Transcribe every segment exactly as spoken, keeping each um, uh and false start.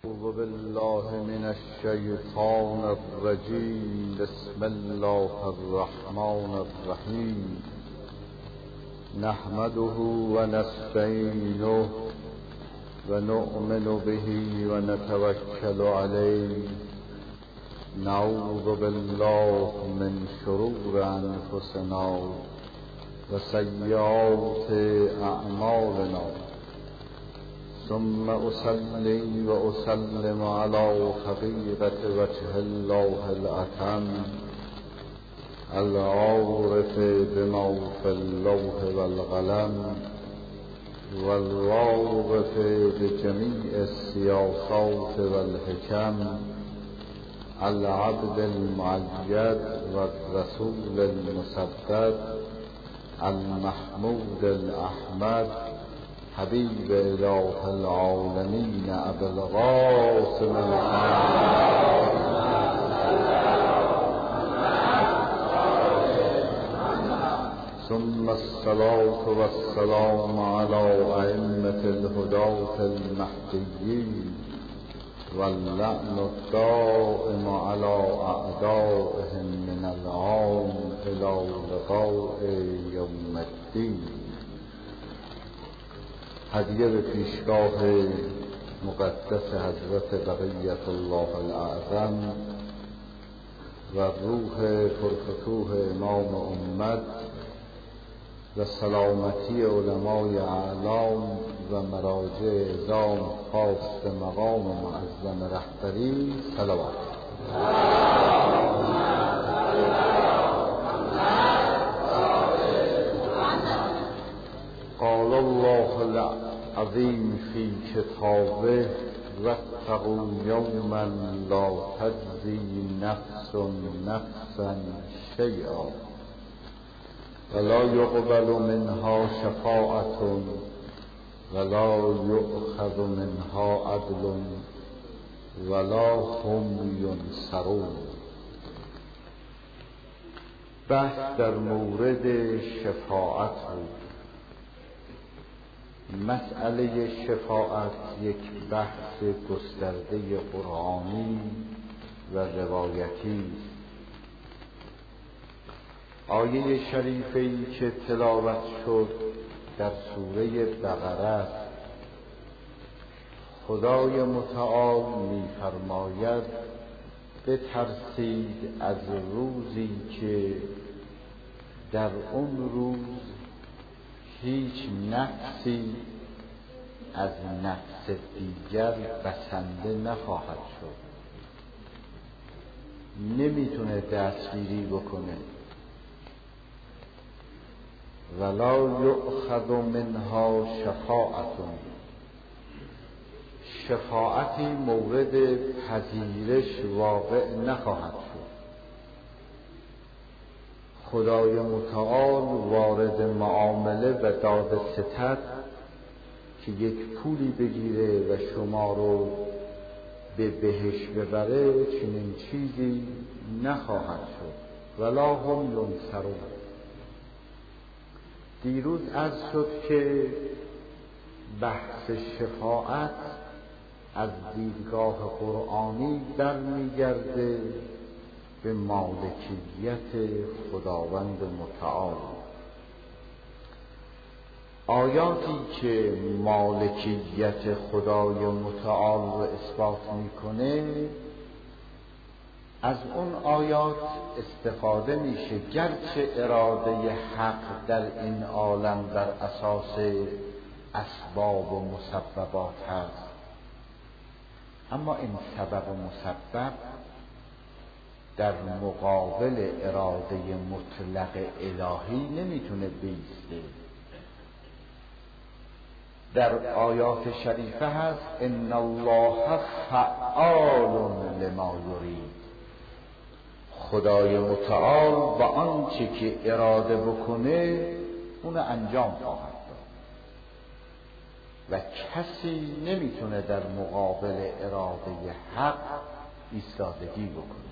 أعوذ بالله من الشيطان الرجيم. بسم الله الرحمن الرحيم. نحمده ونستعينه ونؤمن به ونتوكل عليه. نعوذ بالله من شرور أنفسنا وسيئات أعمالنا، ثم أصلي وأسلم على حقيقة وجه الله الأتم العارف بما في اللوح والقلم والواقف بجميع السياسات والحكم، العبد المؤيد والرسول المسدد، المحمود الأحمد، حبيب إله العالمين أبي القاسم محمد. ثم الصلاة والسلام على أئمة الهداة المهديين، واللعن الدائم على أعدائهم من العام إلى لقاء يوم الدين. هدیه به پیشگاه مقدس حضرت بقیت الله الاعظم و روح پرفتوح امام امت و سلامتی علمای اعلام و مراجع اعظام خاص مقام معظم رهبری صلوات. قال الله العظيم في كتابه: واتقوا يوما لا تجزي نفس نفسا شيئا ولا يقبل منها شفاعة ولا يؤخذ منها عدل ولا هم ينصرون. بحث در مورد شفاعت بود. مسئله شفاعت یک بحث گسترده قرآنی و روایتی است. آیه شریفه‌ای که تلاوت شد در سوره بقره، خدای متعال می‌فرماید بترسید از روزی که در اون روز هیچ نفسی از نفس دیگر بسنده نخواهد شد، نمیتونه دستگیری بکنه. ولا یؤخذ منها شفاعة، شفاعتی مورد پذیرش واقع نخواهد شد. خدای متعال وارد معامله و داد ستد که یک پولی بگیره و شما رو به بهشت ببره، چنین چیزی نخواهد شد. ولا هم ینصرون. دیروز عرض شد که بحث شفاعت از دیدگاه قرآنی برمیگرده به مالکیت خداوند متعال. آیاتی که مالکیت خدای متعال رو اثبات میکنه، از اون آیات استفاده میشه. گرچه اراده حق در این عالم بر اساس اسباب و مسببات هست، اما این سبب و مسبب در مقابل اراده مطلق الهی نمیتونه بیسته. در آیات شریفه هست ان الله فعال لما یرید. خدای متعال با آنچه که اراده بکنه اونو انجام خواهد داد و کسی نمیتونه در مقابل اراده حق ایستادگی بکنه.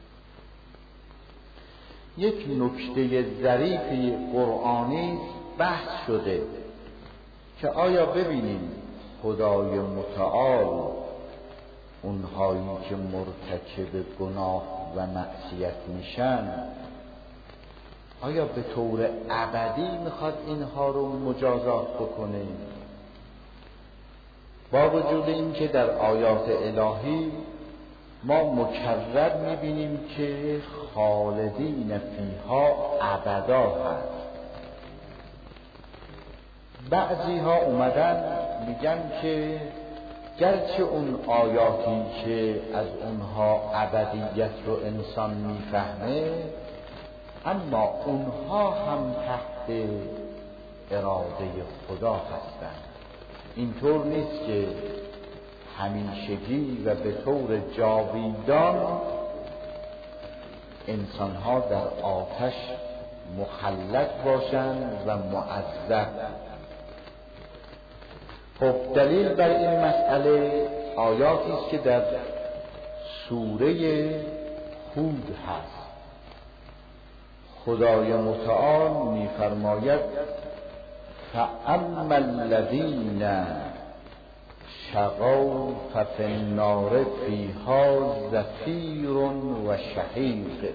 یک نکته ظریفی قرآنی بحث شده که آیا ببینیم خدای متعال اونهایی که مرتکب گناه و معصیت میشن آیا به طور ابدی میخواد اینها رو مجازات بکنه؟ با وجود این که در آیات الهی ما مکرر میبینیم که خالدین فیها ابدا هست. بعضی ها اومدن میگن که گرچه اون آیاتی که از اونها ابدیت رو انسان میفهمه، اما اونها هم تحت اراده خدا هستند. اینطور نیست که همیشگی و به طور جاویدان انسانها در آتش مخلد باشند و معذب. خب دلیل بر این مسئله آیاتی است که در سوره هود هست. خدای متعال می‌فرماید فَأَمَّا الَّذِينَ شَقَوْا فَفِي النَّارِ فِيهَا زَفِیرٌ و شَهِیقٌ.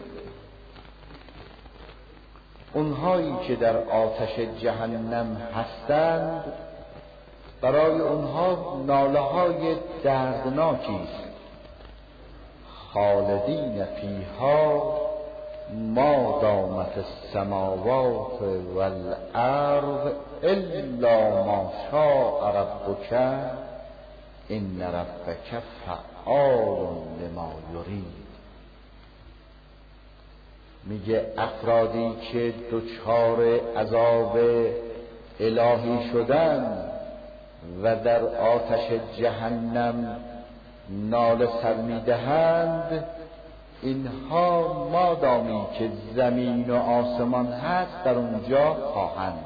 اونهایی که در آتش جهنم هستند برای اونها ناله های دردناکی است. خالدین فیها ما دامت السماوات والارض الا ما شاء ربک ان ربک فعال لما یرید. میگه افرادی که دچار عذاب الهی شدند و در آتش جهنم ناله سر میدهند، اینها مادامی که زمین و آسمان هست در اونجا خواهند.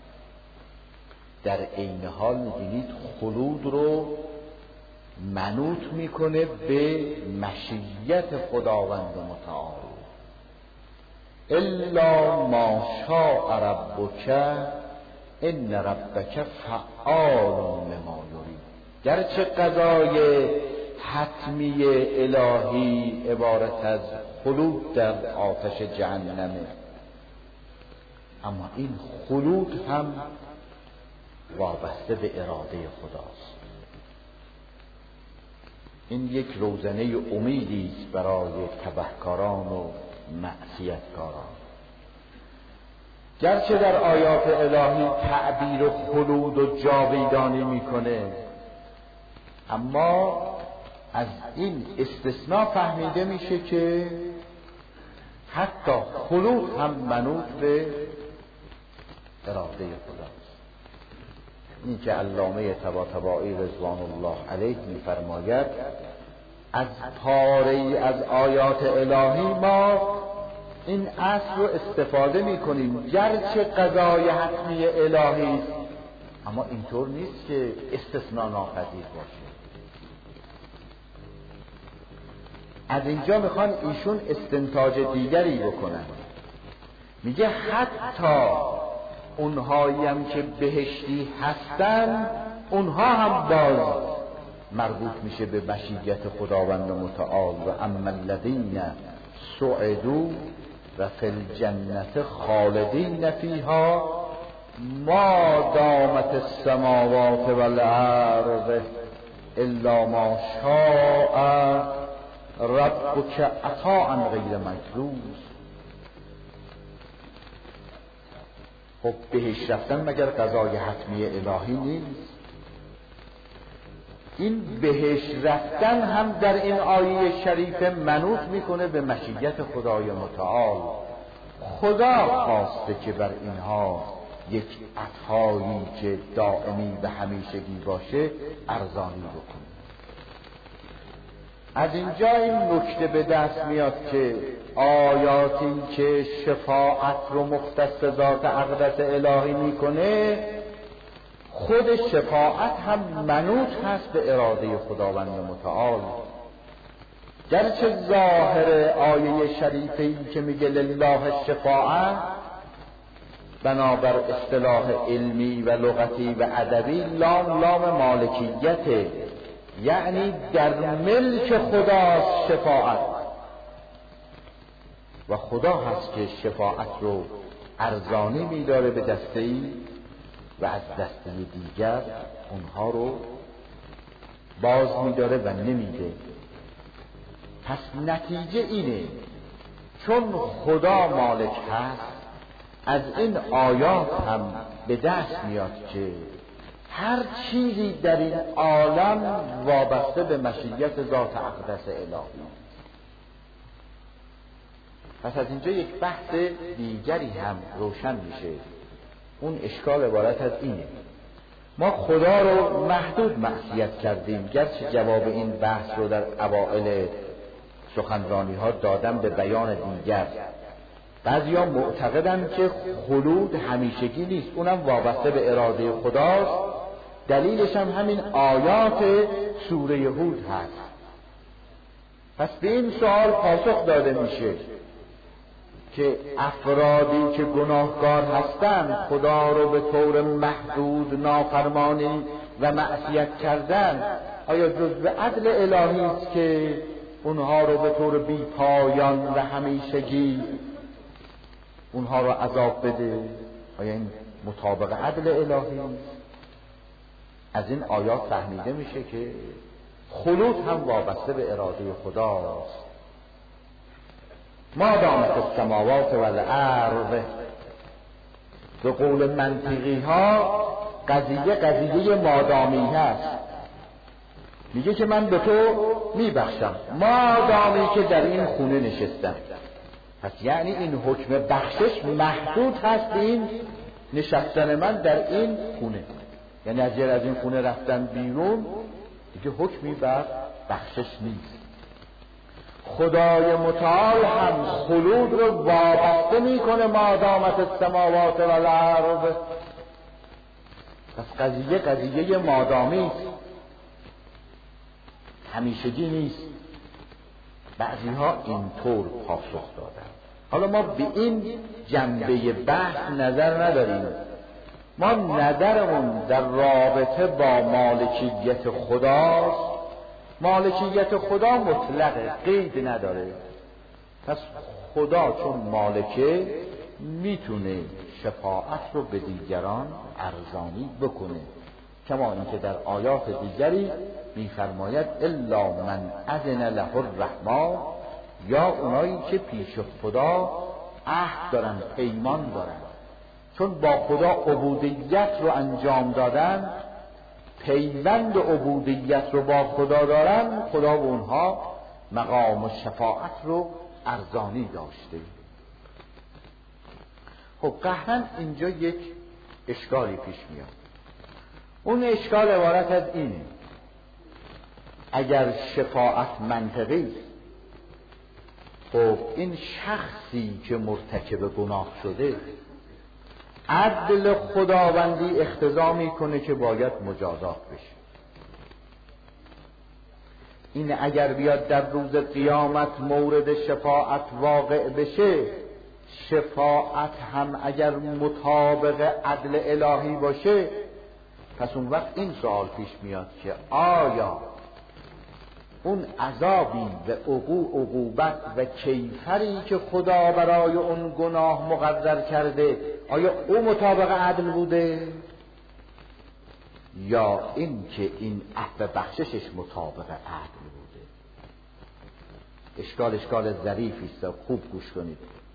در عین حال می‌بینید خلود رو منوط میکنه به مشیت خداوند متعال. الا ما شاء ربک ان ربک فعال لما یرید. گرچه قضای حتمی الهی عبارت از خلود در آتش جهنمه، اما این خلود هم وابسته به اراده خداست. این یک روزنه امیدی است برای تبهکاران و معصیتکاران. گرچه در آیات الهی تعبیر خلود و جاویدانی میکنه، اما از این استثناء فهمیده میشه که حتی خلود هم منوط به اراده خداست. این که علامه طباطبایی رضوان الله علیه میفرماید از پاره از آیات الهی ما این اصل رو استفاده میکنیم. گرچه قضای حتمی الهی است، اما اینطور نیست که استثناء ناپذیر باشه. از اینجا میخوان ایشون استنتاج دیگری بکنن. میگه حتی اونهایی هم که بهشتی هستن، اونها هم باز مربوط میشه به مشیت خداوند متعال. و اما الذین سعدوا و فی الجنة خالدین فیها ما دامت السماوات والارض الا ما شاء ربک عطاء غیر مجذوذ. خب بهش رفتن مگر قضای حتمی الهی نیست؟ این بهش رفتن هم در این آیه شریف منوط میکنه به مشیت خدای متعال. خدا خواسته که بر اینها یک عطایی که دائمی و همیشگی باشه ارزانی بکنه. از اینجا این نکته به دست میاد که آیاتی که شفاعت رو مختص ذات اقدس الهی میکنه، خود شفاعت هم منوط هست به اراده خداوند متعال. گرچه ظاهر آیه شریفی که میگه لله الشفاعه بنابر اصطلاح علمی و لغتی و ادبی لام لام مالکیته، یعنی در ملک خداست شفاعت و خدا هست که شفاعت رو ارزانی می‌داره به دسته‌ای و از دسته دیگر اونها رو باز می‌داره و نمیده. پس نتیجه اینه چون خدا مالک هست، از این آیات هم به دست میاد که هر چیزی در این عالم وابسته به مشیت ذات اقدس الهی. پس از اینجا یک بحث دیگری هم روشن میشه. اون اشکال عبارت از اینه: ما خدا رو محدود معصیت کردیم، گرچه جواب این بحث رو در اوائل سخنرانی ها دادم به بیان دیگر. بعضی ها معتقدن که خلود همیشگی نیست، اونم وابسته به اراده خداست. دلیلش هم همین آیات سوره هود هست. پس به این سوال پاسخ داده میشه که افرادی که گناهکار هستند خدا رو به طور محدود نافرمانی و معصیت کردن، آیا جزء عدل الهی است که اونها رو به طور بی پایان و همیشگی اونها رو عذاب بده؟ آیا این مطابق عدل الهی است؟ از این آیات فهمیده میشه که خلود هم وابسته به اراده خداست. ما دامت السماوات و الارض، به قول منطقی ها قضیه قضیه مادامی هست. میگه که من به تو میبخشم مادامی که در این خونه نشستم. پس یعنی این حکم بخشش محدود هست به این نشستن من در این خونه. یعنی از از این خونه رفتن بیرون دیگه حکمی بر بخشش نیست. خدای متعال هم خلود رو وابسته میکنه ما دامت السماوات و الارض. پس قضیه قضیه مادامی است، همیشگی نیست. بعضی ها اینطور پاسخ دادن. حالا ما به این جنبه بحث نظر نداریم. ما نظرمون در رابطه با مالکیت خداست. مالکیت خدا مطلقه، قید نداره. پس خدا چون مالکه میتونه شفاعت رو به دیگران ارزانی بکنه، کما اینکه در آیات دیگری میفرماید الا من اذن له الرحمن، یا اونایی که پیش خدا عهد دارن، پیمان دارن، چون با خدا عبودیت رو انجام دادن، پیوند عبودیت رو با خدا دارن، خدا به اونها مقام شفاعت رو ارزانی داشته. خب قهرن اینجا یک اشکالی پیش میاد. اون اشکال عبارت از اینه: اگر شفاعت منطقی است، خب این شخصی که مرتکب گناه شده عدل خداوندی اقتضا میکنه که باید مجازات بشه. این اگر بیاد در روز قیامت مورد شفاعت واقع بشه، شفاعت هم اگر مطابق عدل الهی باشه، پس اون وقت این سوال پیش میاد که آیا اون عذابی و عقوبت و کیفری که خدا برای اون گناه مقرر کرده، آیا او مطابق عدل بوده، یا این که این عفو بخششش مطابق عدل بوده؟ اشکال اشکال ظریفی است، خوب گوش کنید.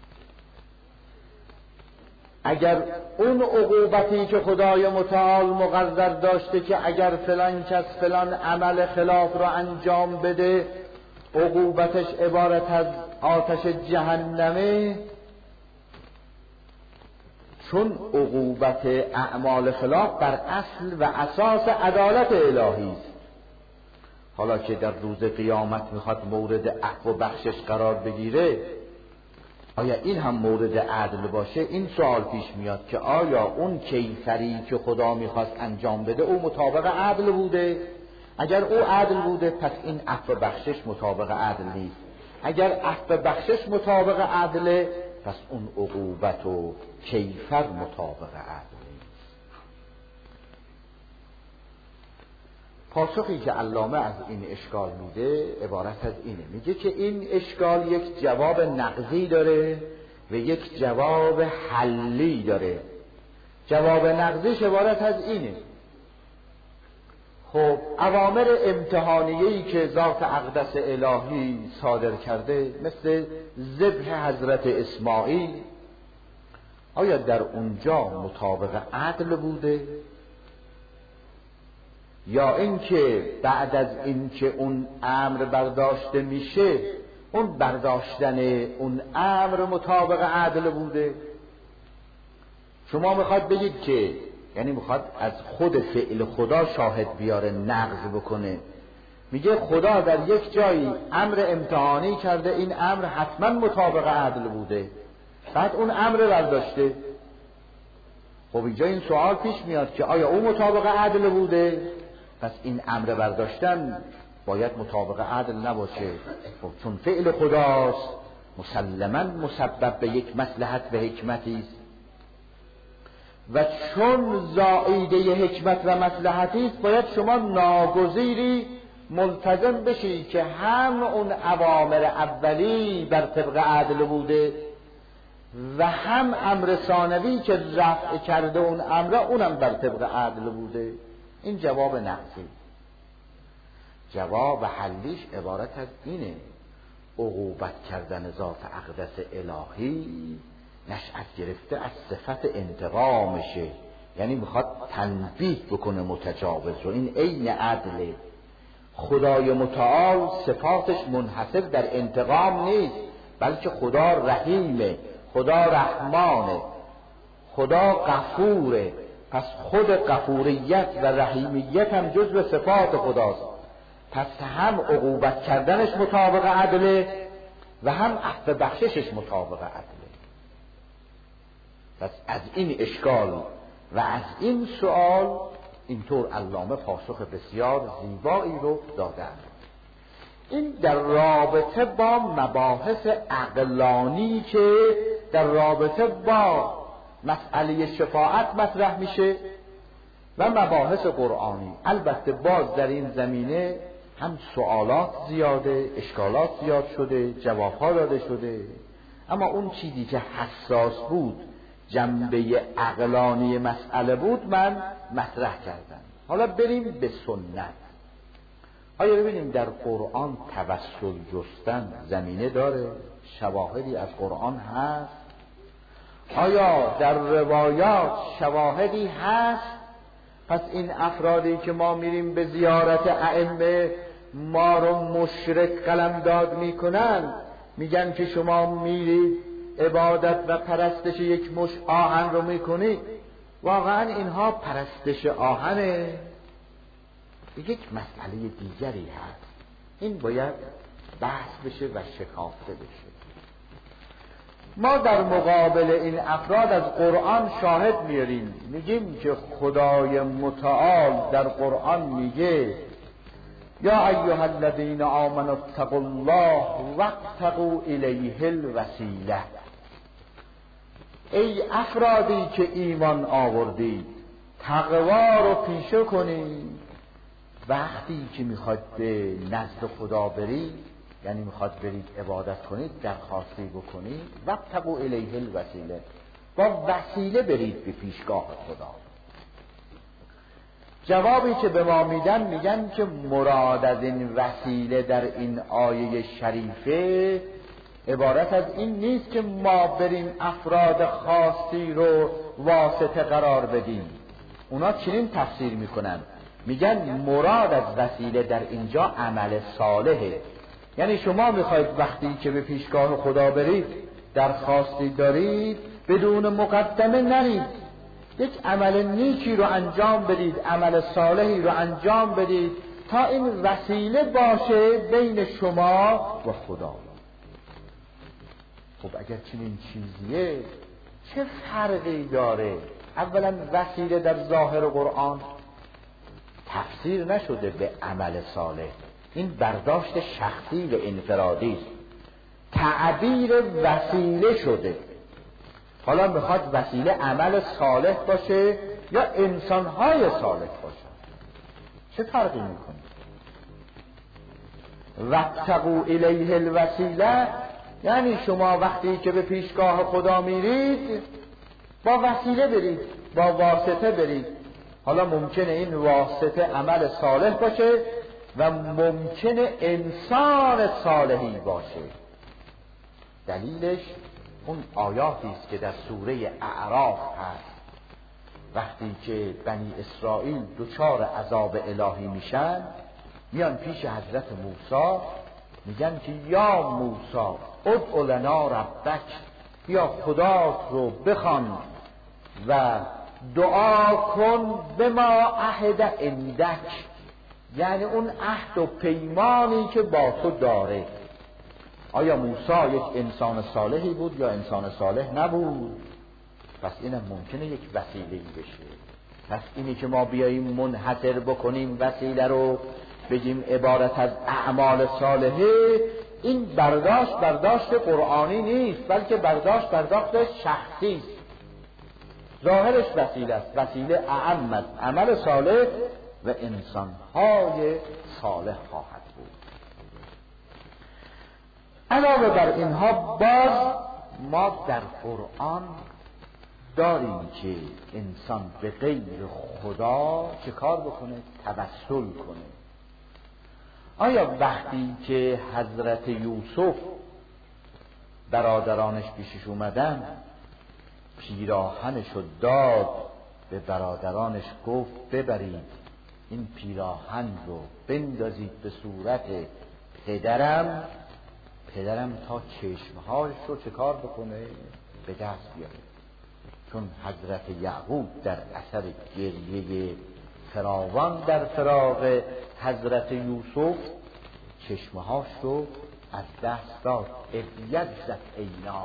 اگر اون عقوبتی که خدای متعال مقرر داشته که اگر فلان کس فلان عمل خلاف را انجام بده عقوبتش عبارت از آتش جهنمه، چون عقوبت اعمال خلاف بر اصل و اساس عدالت الهی است، حالا که در روز قیامت میخواد مورد عفو و بخشش قرار بگیره، آیا این هم مورد عدل باشه؟ این سوال پیش میاد که آیا اون کیفری که خدا میخواست انجام بده او مطابق عدل بوده؟ اگر او عدل بوده پس این عفو بخشش مطابق عدل نیست. اگر عفو بخشش مطابق عدله پس اون عقوبت و کیفر مطابق عدل نیست. پاسخی که علامه از این اشکال میده عبارت از اینه، میگه که این اشکال یک جواب نقضی داره و یک جواب حلی داره. جواب نقضیش عبارت از اینه، خب اوامر امتحانیه‌ای که ذات اقدس الهی صادر کرده مثل ذبح حضرت اسماعیل، آیا در اونجا مطابق عدل بوده؟ یا اینکه بعد از اینکه اون امر برداشته میشه اون برداشتن اون امر مطابق عدل بوده؟ شما میخواد بگید که یعنی میخواد از خود فعل خدا شاهد بیاره نقض بکنه، میگه خدا در یک جایی امر امتحانی کرده، این امر حتما مطابق عدل بوده، بعد اون امر برداشته. خب اینجا این سوال پیش میاد که آیا اون مطابق عدل بوده؟ پس این امر برداشتن باید مطابق عدل نباشه، خب چون فعل خداست مسلماً مسبب به یک مصلحت و حکمتی است و چون زائیده حکمت و مصلحتی است باید شما ناگزیری ملتزم بشی که هم اون اوامر اولی بر طبق عدل بوده و هم امر ثانوی که رفع کرده اون امر اونم بر طبق عدل بوده. این جواب نقضی. جواب حلیش عبارت از اینه، عقوبت کردن ذات اقدس الهی نشأت گرفته از صفت انتقامشه، یعنی میخواد تنبیه بکنه متجاوز رو. این عین عدله. خدای متعال صفاتش منحصر در انتقام نیست، بلکه خدا رحیمه، خدا رحمانه، خدا غفوره. پس خود غفوریت و رحیمیت هم جزو صفات خداست. پس هم عقوبت کردنش مطابق عدله و هم عفو بخششش مطابق عدله. پس از این اشکال و از این سؤال اینطور علامه پاسخ بسیار زیبایی رو دادن. این در رابطه با مباحث عقلانی که در رابطه با مسئله شفاعت مطرح میشه و مباحث قرآنی. البته باز در این زمینه هم سوالات زیاده، اشکالات زیاد شده، جوابها داده شده، اما اون چیزی که حساس بود، جنبه عقلانی مسئله بود، من مطرح کردم. حالا بریم به سنت. آیا ببینیم در قرآن توسل جستن زمینه داره؟ شواهدی از قرآن هست؟ آیا در روایات شواهدی هست؟ پس این افرادی که ما میریم به زیارت ائمه ما رو مشرک قلمداد میکنن، میگن که شما میرید عبادت و پرستش یک مش آهن رو میکنید، واقعا اینها پرستش آهنه؟ یک مسئله دیگری هست، این باید بحث بشه و شکافته بشه. ما در مقابل این افراد از قرآن شاهد میاریم، میگیم که خدای متعال در قرآن میگه یا ایها الذین آمنوا اتقوا الله وابتغوا الیه الوسیله. ای افرادی که ایمان آوردید تقوا رو پیشه کنید، وقتی که میخواد به نزد خدا برید، یعنی میخواد برید عبادت کنید، درخواستی بکنید، وابتغوا الیه الوسیله، با وسیله برید به پیشگاه خدا. جوابی که به ما میدن میگن که مراد از این وسیله در این آیه شریفه عبارت از این نیست که ما بریم افراد خاصی رو واسطه قرار بدیم. اونا چنین تفسیر میکنن، میگن مراد از وسیله در اینجا عمل صالحه. یعنی شما میخواید وقتی که به پیشگاه خدا برید درخواستی دارید، بدون مقدمه نرید، یک عمل نیکی رو انجام بدید، عمل صالحی رو انجام بدید تا این وسیله باشه بین شما و خدا. خب اگر چنین چیزیه چه فرقی داره؟ اولا وسیله در ظاهر قرآن تفسیر نشده به عمل صالح، این برداشت شخصی و انفرادی است، تعبیر وسیله شده. حالا میخواد وسیله عمل صالح باشه یا انسانهای صالح باشه. چه فرقی میکنه؟ وابتغوا الیه الوسیله، یعنی شما وقتی که به پیشگاه خدا میرید با وسیله برید، با واسطه برید. حالا ممکنه این واسطه عمل صالح باشه و ممکنه انسان صالحی باشه. دلیلش اون آیاتی است که در سوره اعراف هست. وقتی که بنی اسرائیل دچار عذاب الهی میشن، میان پیش حضرت موسی میگن که یا موسی ادع لنا ربک، یا خدات رو بخوان و دعا کن به ما عهد عندک، یعنی اون عهد و پیمانی که با تو داره. آیا موسی یک انسان صالحی بود یا انسان صالح نبود؟ پس اینم ممکنه یک وسیله‌ای بشه. پس اینی که ما بیاییم منحصر بکنیم وسیله رو بگیم عبارت از اعمال صالحه، این برداشت برداشت قرآنی نیست، بلکه برداشت برداشت شخصی است. ظاهرش وسیله است، وسیله اعم است، عمل صالح و انسان‌های صالح خواهد بود. علاوه بر اینها باز ما در قرآن داریم که انسان به غیر خدا چه کار بکنه؟ توسل کنه. آیا وقتی که حضرت یوسف برادرانش پیشش اومدن، پیراهنشو داد به برادرانش، گفت ببرید این پیراهن رو بندازید به صورت پدرم، پدرم تا چشمهاش رو چه کار بکنه؟ به دست بیاره. چون حضرت یعقوب در اثر گریه فراوان در فراق حضرت یوسف چشمهاش رو از دست داد. ابیضت عینا.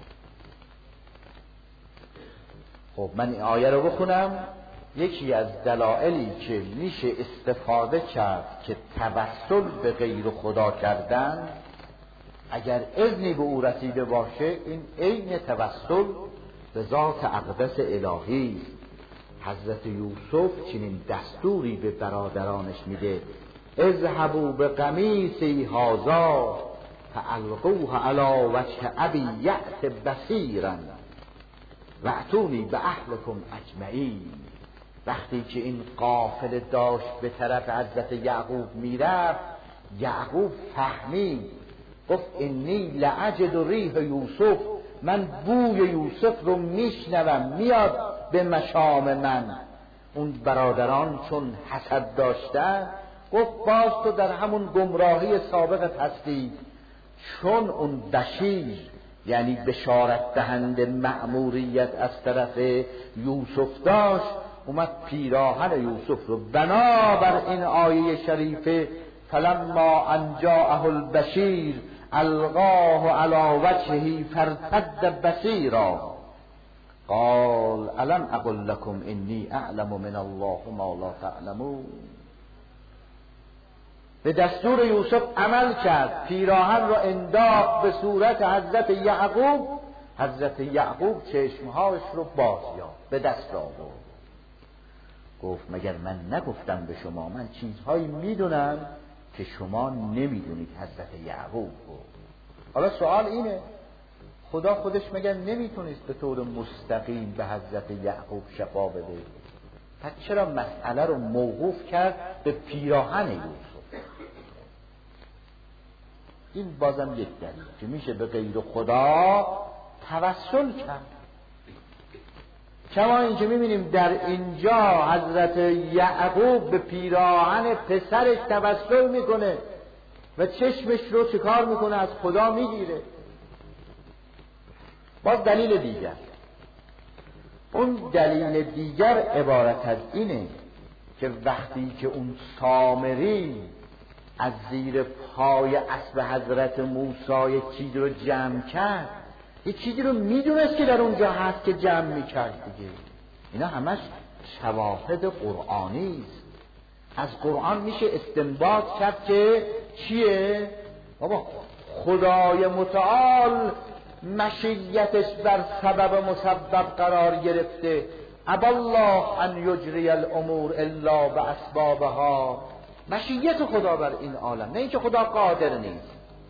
خب من این آیه رو بخونم. یکی از دلایلی که میشه استفاده کرد که توسل به غیر خدا کردن، اگر اذنی به او رسیده باشه، این عین توسل به ذات اقدس الهی. حضرت یوسف چنین دستوری به برادرانش میده: اذهبوا بقمیصی هذا فالقوه علی وجه ابی یأت بصیرا واتونی باهلکم اجمعین. وقتی که این قافله داشت به طرف حضرت یعقوب میرفت، یعقوب فهمید، گفت انی لأجد ریح یوسف، من بوی یوسف رو میشنوم میاد به مشام من. اون برادران چون حسد داشتن، گفت باز تو در همون گمراهی سابقت هستی. چون اون بشیر یعنی بشارت دهنده مأموریت از طرف یوسف داشت، اومد پیراهن یوسف رو بنابر این آیه شریفه فلما ان جاءه البشیر القاه علی وجهه فارتد بصیرا قال الم اقل لكم انی اعلم من الله ما لا تعلمون. به دستور یوسف عمل کرد، پیراهن را انداخت به صورت حضرت یعقوب. حضرت یعقوب چشمهاش رو باز یافت، به دست آورد. گفت مگر من نگفتم به شما من چیزهایی میدونم که شما نمیدونید؟ حضرت یعقوب گفت. حالا سوال اینه، خدا خودش مگر نمیتونست به طور مستقیم به حضرت یعقوب شفا بده؟ پس چرا مسئله رو موقوف کرد به پیراهن یوسف؟ این بازم یک دلیل که میشه به غیر خدا توسل کرد. کما این که میبینیم در اینجا حضرت یعقوب به پیراهن پسرش توسل میکنه و چشمش رو چکار میکنه؟ از خدا میگیره. باز دلیل دیگر، اون دلیل دیگر عبارت از اینه که وقتی که اون سامری از زیر پای اسب حضرت موسی یک چیزی رو جمع کرد، یک چیزی رو میدونست که در اونجا هست که جمع میکرد دیگه. اینا همش شواهد قرآنی است. از قرآن میشه استنباط کرد که چیه؟ بابا خدای متعال مشیتش بر سبب مسبب قرار گرفته. ابا الله ان یجری الامور الا باسبابها. مشیت خدا بر این عالم، نه اینکه خدا قادر نیست.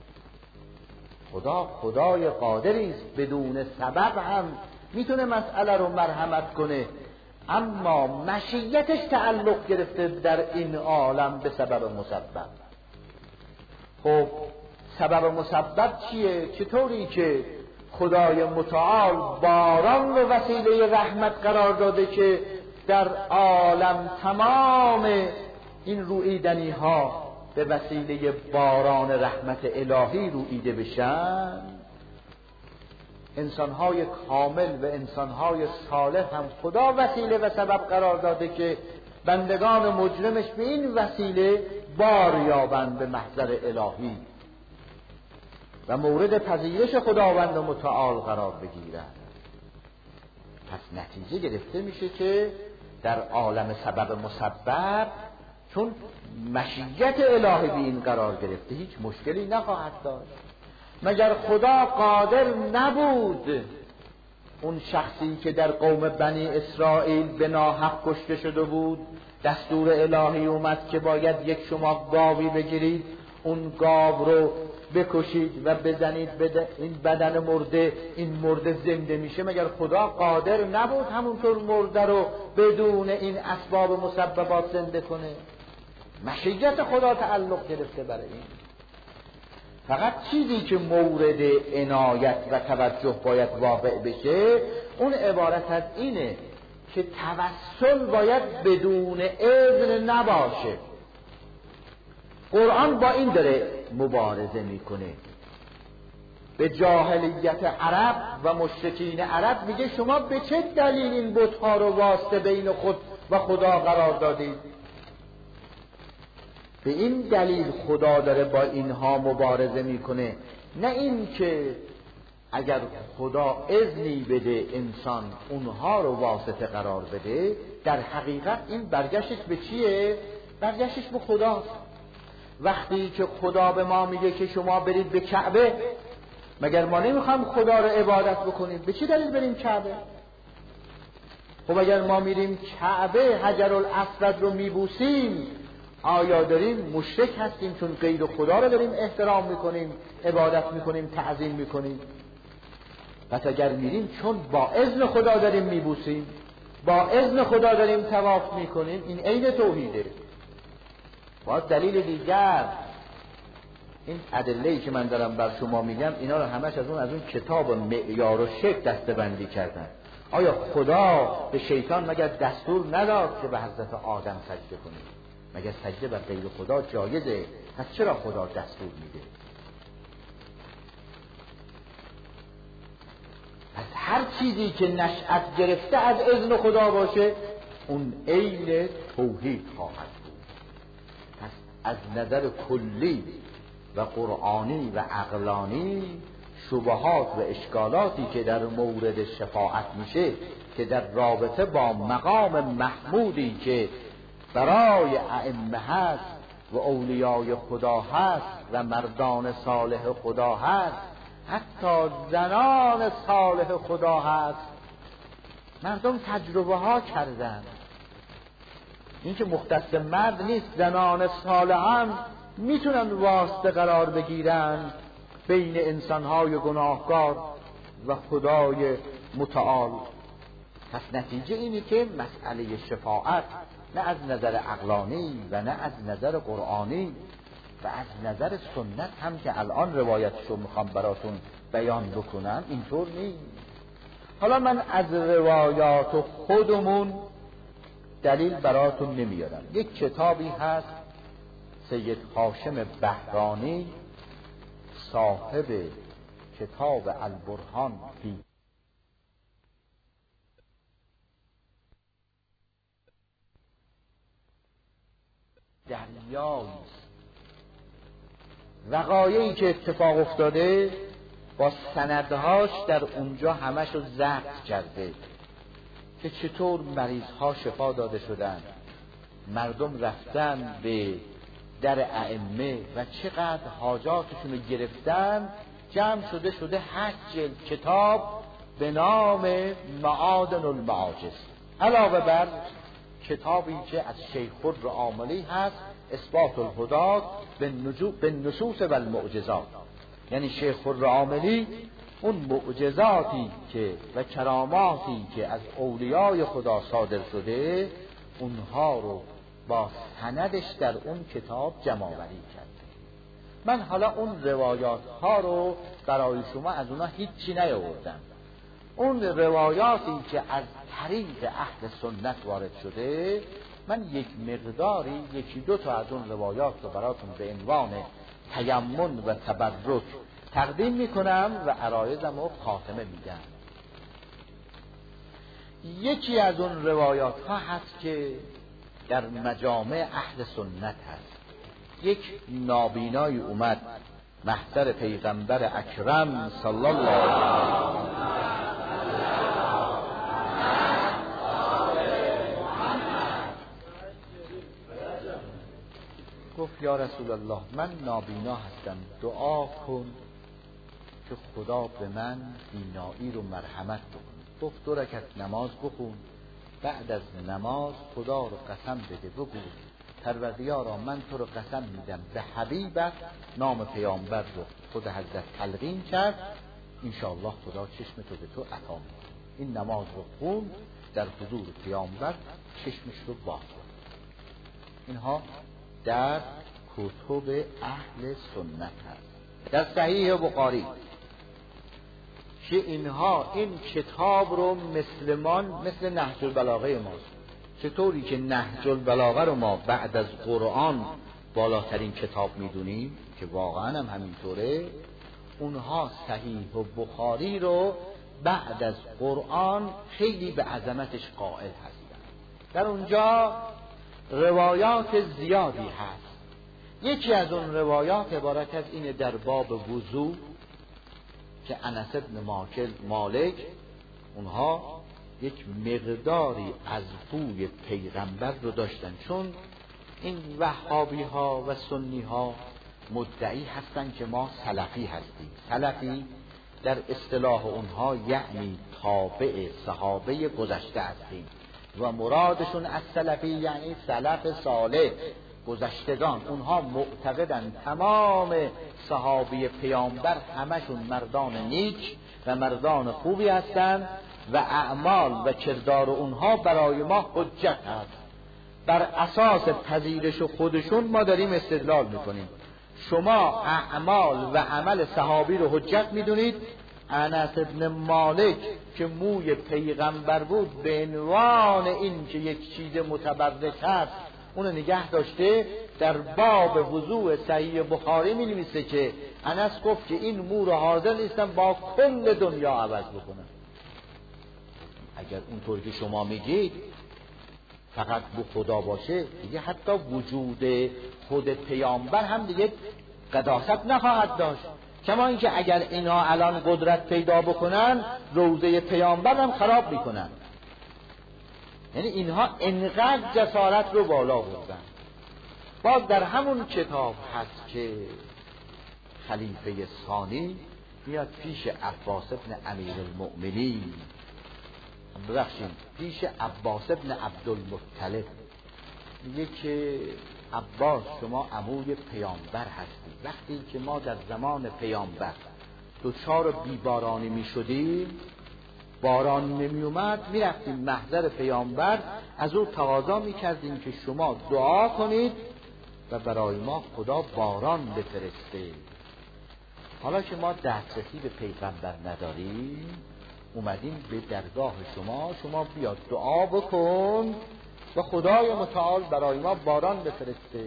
خدا خدای قادری است، بدون سبب هم میتونه مسئله رو مرحمت کنه، اما مشیتش تعلق گرفته در این عالم به سبب مسبب. خب سبب مسبب چیه؟ چطوری که خدای متعال باران رو وسیله رحمت قرار داده که در عالم تمام این رویدنی ها به وسیله باران رحمت الهی رویده بشن، انسانهای کامل و انسانهای صالح هم خدا وسیله و سبب قرار داده که بندگان مجرمش به این وسیله بار یابند به محضر الهی و مورد پذیرش خداوند متعال قرار بگیرند. پس نتیجه گرفته میشه که در عالم سبب مسبب چون مشیت الهی به این قرار گرفته هیچ مشکلی نخواهد داشت. مگر خدا قادر نبود اون شخصی که در قوم بنی اسرائیل به ناحق کشته شده بود، دستور الهی اومد که باید یک شما گاوی بگیرید، اون گاو رو بکشید و بزنید به این بدن مرده، این مرده زنده میشه؟ مگر خدا قادر نبود همونطور مرده رو بدون این اسباب مسببات زنده کنه؟ مشیت خدا تعلق گرفته برای این. فقط چیزی که مورد عنایت و توجه باید واقع بشه اون عبارت از اینه که توسل باید بدون اذن نباشه. قرآن با این داره مبارزه میکنه. به جاهلیت عرب و مشرکین عرب میگه شما به چه دلیل این بت‌ها رو واسطه بین خود و خدا قرار دادید؟ به این دلیل خدا داره با اینها مبارزه میکنه، نه این که اگر خدا اذنی بده انسان اونها رو واسطه قرار بده. در حقیقت این برگشتش به چیه؟ برگشتش به خداست. وقتی که خدا به ما میگه که شما برید به کعبه، مگر ما نمیخوام خدا رو عبادت بکنیم؟ به چه دلیل بریم کعبه؟ خب اگر ما میریم کعبه حجر الاسود رو میبوسیم، آیا داریم مشرک هستیم چون غیر خدا رو داریم احترام میکنیم، عبادت میکنیم، تعظیم میکنیم؟ پس اگر میریم چون با اذن خدا داریم میبوسیم، با اذن خدا داریم طواف میکنیم، این عین توحیده. باز دلیل دیگر، این ادله‌ای که من دارم بر شما میگم اینا رو همش از اون از اون کتاب معیار و شکل دسته‌بندی کردن. آیا خدا به شیطان مگر دستور نداد که به حضرت آدم سجده کنید؟ مگر سجده بر غیر خدا جایزه؟ پس چرا خدا دستور میده؟ پس هر چیزی که نشأت گرفته از اذن خدا باشه اون عین توحید خواهد بود. پس از نظر کلی و قرآنی و عقلانی شبهات و اشکالاتی که در مورد شفاعت میشه که در رابطه با مقام محمودی که برای ائمه هست و اولیای خدا هست و مردان صالح خدا هست، حتی زنان صالح خدا هست، مردم تجربه ها کردن. این که مختص مرد نیست، زنان صالح هم میتونن واسطه قرار بگیرن بین انسانهای گناهکار و خدای متعال. پس نتیجه اینه که مسئله شفاعت نه از نظر عقلانی و نه از نظر قرآنی و از نظر سنت هم که الان روایتشو میخوام براتون بیان بکنم اینطور نیست. حالا من از روایات خودمون دلیل براتون نمیارم. یک کتابی هست سید هاشم بهرانی صاحب کتاب البرهان فی دریایی وقایعی که اتفاق افتاده با سندهاش در اونجا همشو ضبط کرده که چطور مریضها شفا داده شدن، مردم رفتن به در ائمه و چقدر حاجاتشون رو گرفتن. جمع شده شده هشت جلد کتاب به نام معادن المعاجز. علاوه بر کتابی که از شیخ الرعاملی هست، اثبات الهدات بالنصوص و المعجزات. یعنی شیخ الرعاملی اون معجزاتی که و کراماتی که از اولیای خدا صادر شده اونها رو با سندش در اون کتاب جمع آوری کرده. من حالا اون روایات ها رو برای شما از اونها هیچی نیاوردم. اون روایاتی که از طریق اهل سنت وارد شده، من یک مقداری یکی دو تا از اون روایات رو براتون به عنوان تیمن و تبرک تقدیم میکنم و عرایضم رو خاتمه میدم. یکی از اون روایات ها هست که در مجامع اهل سنت هست. یک نابینایی اومد محضر پیغمبر اکرم صلی الله علیه و گفت یا رسول الله من نابینا هستم، دعا کن که خدا به من بینایی رو مرحمت بکنه. گفت دو رکعت نماز بخون، بعد از نماز خدا رو قسم بده بگو پروردگارا من تو رو قسم میدم به حبیبت نام پیامبر رو خود حضرت تلقین کرد، انشاءالله خدا چشم تو به تو عطا میکنه. این نماز رو خون، در حضور پیامبر چشمش رو باز کرد. اینها در کتب اهل سنت هست. در صحیح بخاری که اینها این کتاب رو مسلمان مثل نهج البلاغه ماست. چطوری که نهج البلاغه رو ما بعد از قرآن بالاترین کتاب میدونیم که واقعا هم همینطوره، اونها صحیح بخاری رو بعد از قرآن خیلی به عظمتش قائل هستن. در اونجا روایات زیادی هست. یکی از اون روایات عبارت از اینه در باب وضو که انس بن مالک اونها یک مقداری از بوی پیغمبر رو داشتن، چون این وهابی ها و سنی ها مدعی هستن که ما سلفی هستیم. سلفی در اصطلاح اونها یعنی تابع صحابه گذشته هستیم و مرادشون از سلفی یعنی سلف صالح، گذشتگان. اونها معتقدن تمام صحابه پیامبر همشون مردان نیک و مردان خوبی هستند و اعمال و کردار اونها برای ما حجت هست. بر اساس پذیرش خودشون ما داریم استدلال میکنیم. شما اعمال و عمل صحابی رو حجت میدونید. انس بن مالک که موی پیغمبر بود به عنوان این که یک چیز متبرک هست اونو نگه داشته. در باب وضوء صحیح بخاری می نویسه که انس گفت که این مو رو حاضر نیستم با کل دنیا عوض بکنم. اگر اونطور که شما میگید فقط به خدا باشه دیگه حتی وجود خود پیامبر هم دیگه قداست نخواهد داشت. کما اینکه اگر اینا الان قدرت پیدا بکنن روضه پیامبر هم خراب میکنن. یعنی اینها انقدر جسارت رو بالا بردن. باز در همون کتاب هست که خلیفه ثانی میاد پیش عباس بن امیر المؤمنین، ببخشید پیش عباس بن عبدالمطلب، میگه که عباس شما عموی پیامبر هستی. وقتی که ما در زمان پیامبر دوچار بیبارانی می شدیم، باران نمی اومد، می رفتیم محضر پیامبر از او تقاضا می کردیم که شما دعا کنید و برای ما خدا باران بفرسته. حالا که ما دسترسی به پیغمبر نداریم اومدیم به درگاه شما، شما بیاد دعا بکن و خدای متعال برای ما باران بفرسته.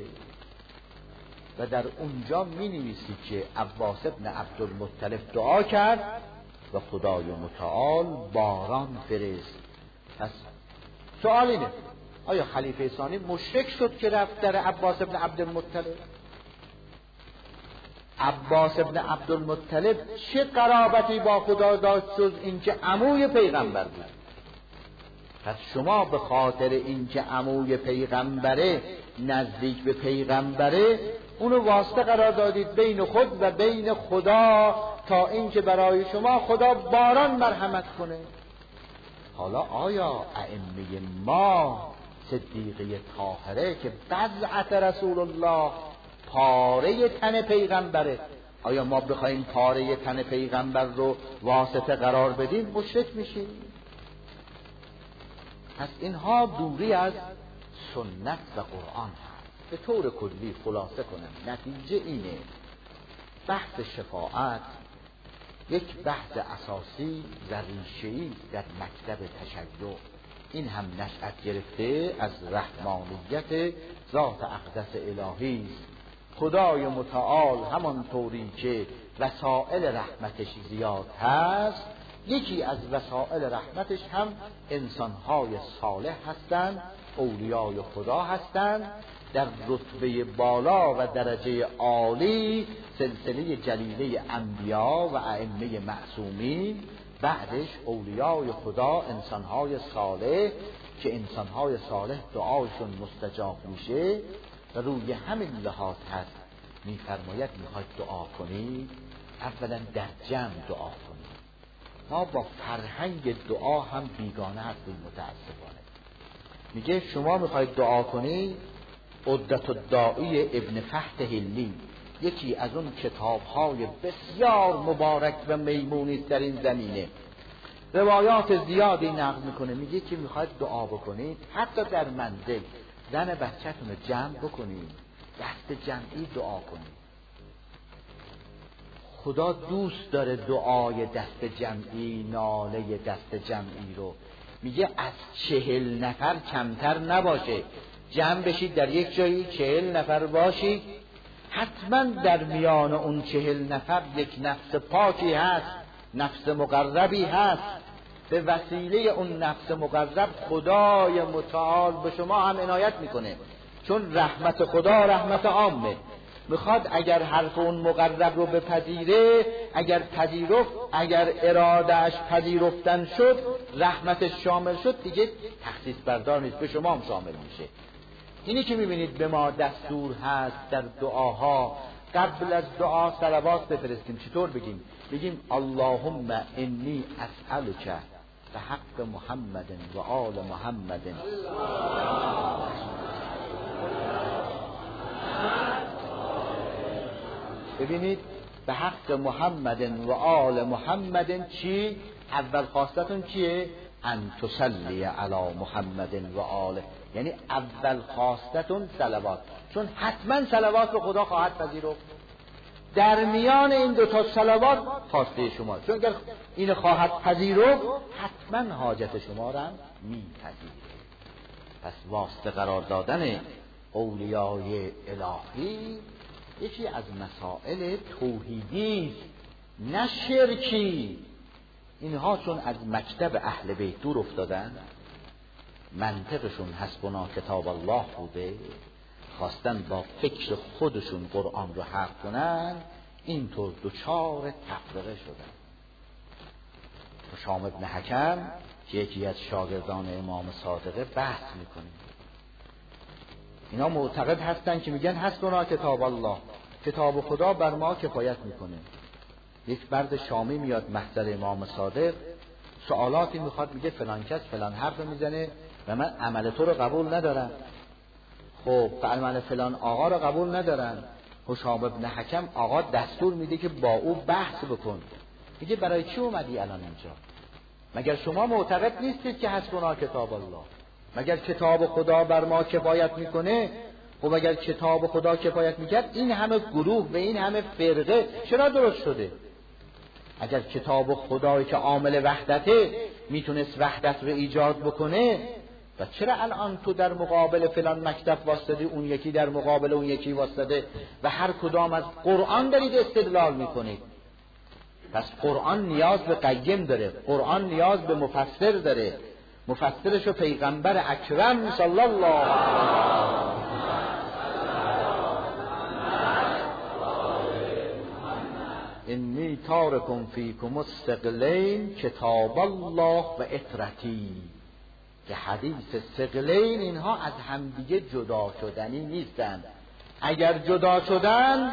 و در اونجا می نویسی که عباس ابن عبدالمطلب دعا کرد و خدای متعال باران فرست. پس سوال اینه آیا خلیفه ثانی مشرک شد که رفت در عباس ابن عبدالمطلب؟ عباس ابن عبدالمطلب چه قرابتی با خدا داشت جز اینکه عموی پیغمبر بود؟ پس شما به خاطر اینکه عموی پیغمبره، نزدیک به پیغمبره، اونو واسطه قرار دادید بین خود و بین خدا تا اینکه برای شما خدا باران مرحمت کنه. حالا آیا ائمه ما صدیقه طاهره که بضعت رسول الله پاره تن پیغمبره، آیا ما بخوایم پاره تن پیغمبر رو واسطه قرار بدیم مشرک میشیم؟ پس اینها دوری از سنت و قرآن هست. به طور کلی خلاصه کنم نتیجه اینه بحث شفاعت یک بحث اساسی و ریشه‌ای در مکتب تشیع، این هم نشأت گرفته از رحمانیت ذات اقدس الهی است. خدای متعال همان طوری که وسائل رحمتش زیاد هست، یکی از وسائل رحمتش هم انسانهای صالح هستند، اولیای خدا هستند، در رتبه بالا و درجه عالی سلسله جلیله انبیا و ائمه معصومین، بعدش اولیای خدا انسانهای صالح که انسانهای صالح دعاشون مستجاب میشه و روی همین لحاظ هست میفرماید میخواید دعا کنید اولا در جمع دعا کنید. ما با فرهنگ دعا هم بیگانه هستیم متاسفانه. میگه شما میخواید دعا کنید، عدت الداعی ابن فحت هلی یکی از اون کتاب‌های بسیار مبارک و میمونی در این زمینه روایات زیادی نقل میکنه، میگه که میخواید دعا بکنید حتی در منزل زن بچه‌تون رو جمع بکنید، دست جمعی دعا کنید. خدا دوست داره دعای دست جمعی، ناله دست جمعی رو. میگه از چهل نفر کمتر نباشه، جمع بشید در یک جایی چهل نفر باشید، حتما در میان اون چهل نفر یک نفس پاکی هست، نفس مقربی هست. به وسیله اون نفس مقرب خدای متعال به شما هم عنایت میکنه، چون رحمت خدا رحمت عامه. میخواد اگر حرف اون مقرب رو بپذیره، اگر پذیرفت، اگر ارادهش پذیرفتن شد، رحمتش شامل شد، دیگه تخصیص بردار نیست، به شما هم شامل میشه. اینی که میبینید به ما دستور هست در دعاها قبل از دعا صلوات بفرستیم. چطور بگیم؟ بگیم اللهم انی اسألک به حق محمد و آل محمد. ببینید به حق محمد و آل محمد چی؟ اول خواستتون چیه؟ ان تصلی علی محمد و آله، یعنی اول خواستتون صلوات، چون حتما صلوات رو خدا خواهد پذیرفت. در میان این دو تا صلوات خواسته شما، چون اگر این خواهد پذیرفت حتما حاجت شما را میپذیره. پس واسطه قرار دادن اولیای الهی یکی از مسائل توحیدی است، نه شرکی. اینها چون از مکتب اهل بیت دور افتادن، منطقشون حسبنا کتاب الله بوده، خواستن با فکر خودشون قرآن رو حرف کنن، اینطور دوچار تفرقه شدن. هشام ابن حکم که یکی از شاگردان امام صادقه بحث میکنه، اینا معتقد هستن که میگن حسبنا کتاب الله، کتاب خدا بر ما کفایت میکنه. یک مرد شامی میاد محضر امام صادق، سوالاتی میخواد، میگه فلان کس فلان حرف میزنه و من عمل تو رو قبول ندارم. خب عمل فلان آقا رو قبول ندارن. هشام ابن حکم آقا دستور میده که با او بحث بکن. میگه برای چی اومدی الان اینجا؟ مگر شما معتقد نیستید که حسبنا کتاب الله؟ مگر کتاب خدا بر ما کفایت میکنه؟ خب اگر کتاب خدا کفایت میکرد این همه گروه و این همه فرقه چرا درست شده؟ اگر کتاب خدایی که عامل وحدته میتونست وحدت رو ایجاد بکنه، و چرا الان تو در مقابل فلان مکتب واسطه، اون یکی در مقابل اون یکی واسطه و هر کدام از قرآن دارید استدلال میکنید؟ پس قرآن نیاز به قیم داره، قرآن نیاز به مفسر داره، مفسرشو پیغمبر اکرم صلی الله علیه و انی تارکم فیکم الثقلین کتاب الله و اطرتی، که حدیث ثقلین اینها از همدیگه جدا شدنی نیستند. اگر جدا شدن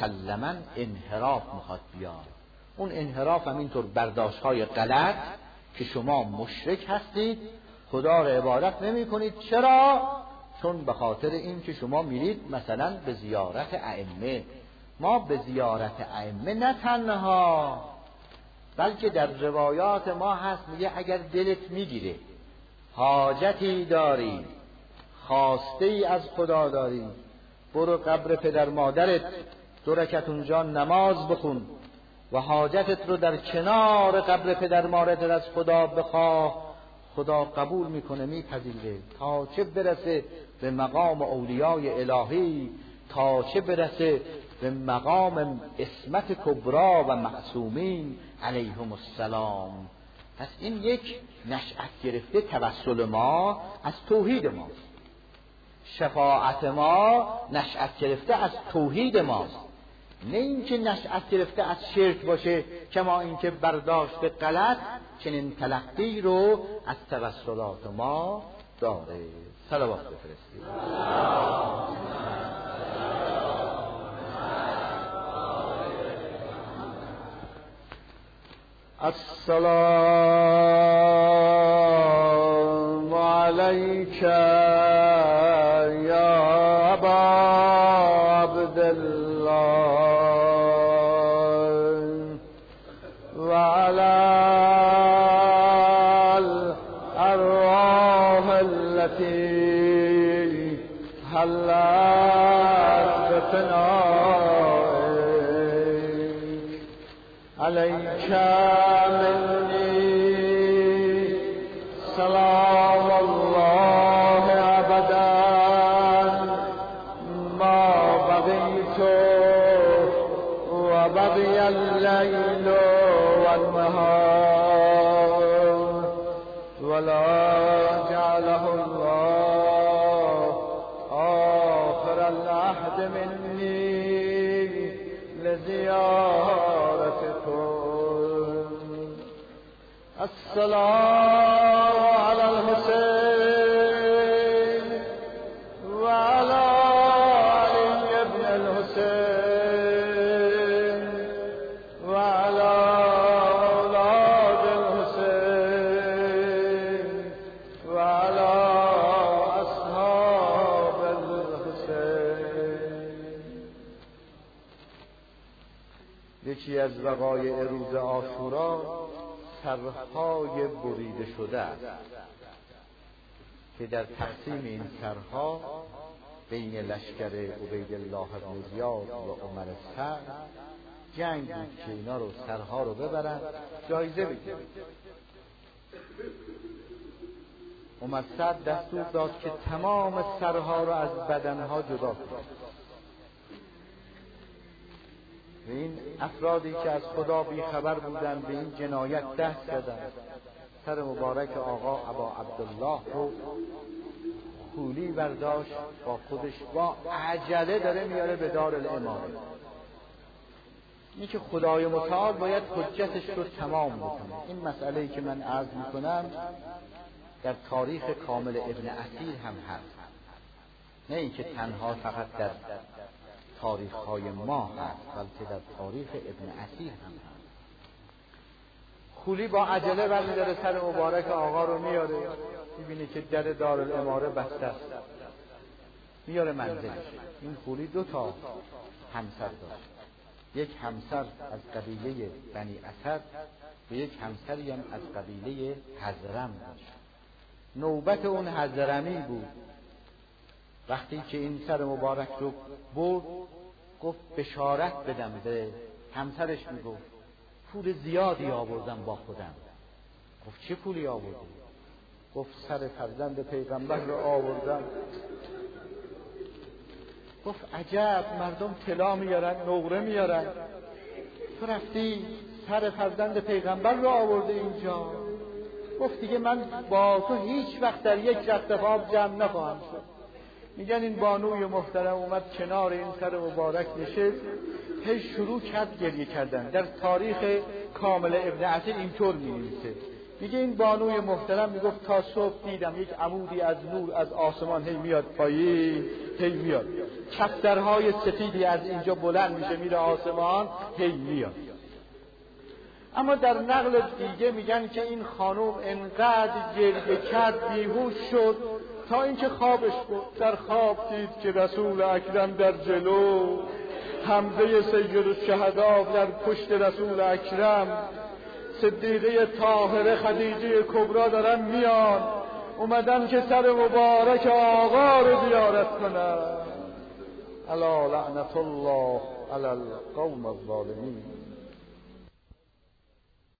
مسلما انحراف میخواد بیاد. اون انحراف هم اینطور برداشت های غلط، که شما مشرک هستید، خدا را عبادت نمی کنید. چرا؟ چون به خاطر این که شما میرید مثلا به زیارت ائمه. ما به زیارت ائمه نه تنها، بلکه در روایات ما هست میگه اگر دلت میگیره حاجتی داری، خواسته ای از خدا داری، برو قبر پدر مادرت دو رکعت اونجا نماز بخون و حاجتت رو در کنار قبر پدر مادرت از خدا بخواه، خدا قبول میکنه، میپذیره. تا چه برسه به مقام اولیای الهی، تا چه برسه به مقام عصمت کبرا و معصومین علیهم السلام. پس این یک نشأت گرفته توسل ما از توحید ماست، شفاعت ما نشأت گرفته از توحید ماست، نه اینکه نشأت گرفته از شرک باشه، کما اینکه برداشت غلط چنین تلقی رو از توسلات ما داره. صلوات بفرستید. السلام علیک یا ابا عبدالله و علی الارواح التي حلت بفنائک علیک سلام الله ابدا ما بقیت و بقی اللیل و النهار ولا جعله الله آخر العهد منی لزیارتكم. السلام على الحسين وعلى علي بن الحسين وعلى أولاد الحسين وعلى أصحاب الحسين. یکی از وقایع روز عاشورا سرهای بریده شده است که در تقسیم این سرها بین لشکر عبیدالله بن زیاد و عمر سعد جنگ بود که اینا رو سرها رو ببرن جایزه بگیرن. عمر سعد دستور داد که تمام سرها رو از بدنها جدا کنند و این افرادی که از خدا بی خبر بودند به این جنایت دست زدند. سر مبارک آقا ابا عبدالله رو خولی برداشت با خودش با عجله داره میاره به دارالامامه. این که خدای متعال باید حجتش رو تمام بکنه. این مسئله‌ای که من عرض میکنم در تاریخ کامل ابن اثیر هم هست، نه اینکه تنها فقط در تاریخ‌های ما هست بلکه در تاریخ ابن اثیر هم هست. خولی با عجله برمی‌داره سر مبارک آقا رو میاره، می‌بینه که در دارالاماره بسته است، میاره منزلش. این خولی دو تا همسر داشت، یک همسر از قبیله بنی اسد و یک همسری هم از قبیله حضرم داشت. نوبت اون حضرمی بود. وقتی که این سر مبارک رو برد گفت بشارت بدم به همسرش، میگفت پول زیادی آوردم با خودم. گفت چه پولی آوردی؟ گفت سر فرزند پیغمبر رو آوردم. گفت عجب، مردم طلا میارن، نقره میارن، تو رفتی سر فرزند پیغمبر رو آورده اینجا. گفت دیگه من با تو هیچ وقت در یک رخت خواب جمع نخواهم شد. میگن این بانوی محترم اومد کنار این سر مبارک نشست، هی شروع کرد گریه کردن. در تاریخ کامل ابن اثیر اینطور می‌نویسه، میگه این بانوی محترم میگفت تا صبح دیدم یک عمودی از نور از آسمان هی میاد پایین، هی میاد، کفترهای سفیدی از اینجا بلند میشه میره آسمان، هی میاد. اما در نقل دیگه میگن که این خانم انقدر گریه کرد بیهوش شد تا اینکه خوابش بود. در خواب دید که رسول اکرم در جلو، حمزه سید الشهدا در پشت رسول اکرم، صدیقه طاهره خدیجه کبرا دارن میان، اومدن که سر مبارک آقا رو زیارت کنن. الا لعنت الله علی القوم الظالمین.